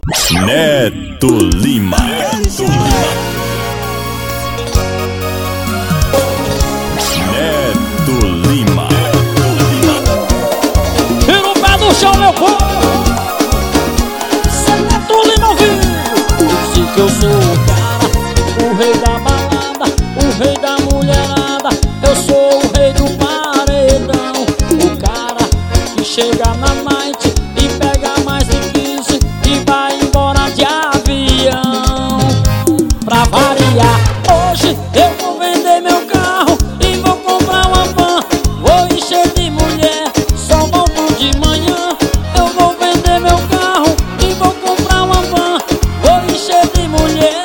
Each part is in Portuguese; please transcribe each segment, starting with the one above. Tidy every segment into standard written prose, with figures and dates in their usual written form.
Neto Lima. Neto Lima. Tira o pé do chão, meu povo. Cê Neto Lima ao vivo. Disse que eu sou o cara, o rei da balada, o rei da mulherada. Eu sou o rei do paredão, o cara que chega na night e pega mais de 15 e vai embora de avião. Pra variar, hoje eu vou vender meu carro e vou comprar uma van. Vou encher de mulher, só volto de manhã. Eu vou vender meu carro e vou comprar uma van. Vou encher de mulher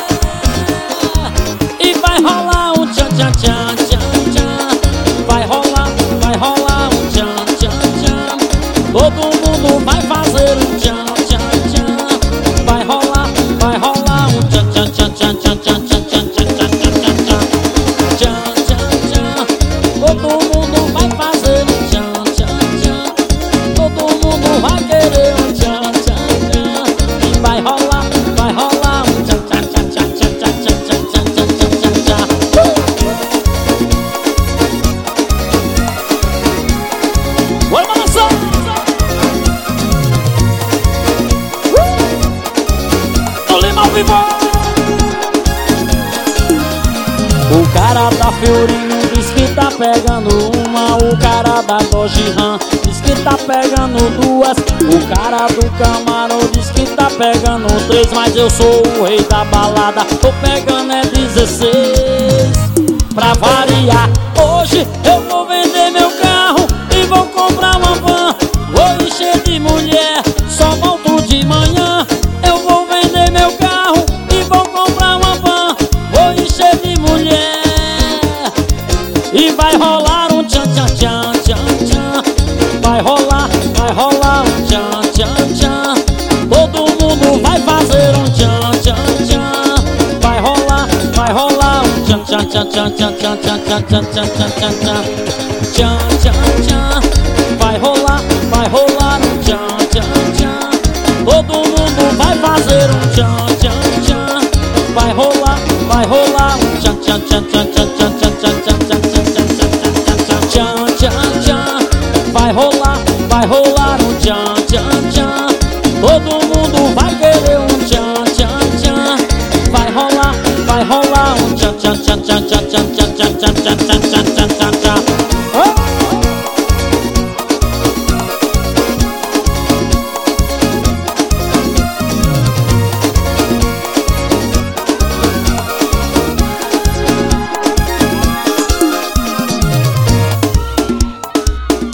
e vai rolar um tchan tchan tchan tchan tchan. Vai rolar um tchan tchan tchan. Todo mundo vai fazer um tchan tchan tchan. Vai rolar um tchan tchan tchan tchan tchan tchan tchan tchan tchan tchan tchan tchan tchan tchan. Todo mundo vai fazer um tchan tchan tchan. Todo mundo vai querer um tchan tchan tchan. E vai rolar um tchan tchan tchan tchan tchan tchan tchan tchan tchan tchan tchan. Oi, maçã! Tô Lima ao vivo! O cara da Fiorinho diz que tá pegando uma. O cara da Dodge Ram diz que tá pegando duas. O cara do Camaro diz que tá pegando 3. Mas eu sou o rei da balada, tô pegando é 16. Pra variar, hoje eu vou vender meu carro e vou comprar uma van. Vou encher de mulher, só volto de manhã. Eu vou vender meu carro e vou comprar uma van. Vou encher de mulher e vai rolar um tchan tchan tchan tchan tchan. Vai rolar um tchan tchan tchan. Todo mundo vai fazer um tchan tchan tchan. Vai rolar um tchan tchan tchan tchan tchan tchan tchan tchan tchan tchan tchan tchan tchan tchan. Vai rolar um tchan tchan tchan. Todo mundo vai fazer um tchan tchan tchan. Vai rolar um tchan tchan tchan tchan tchan tchan.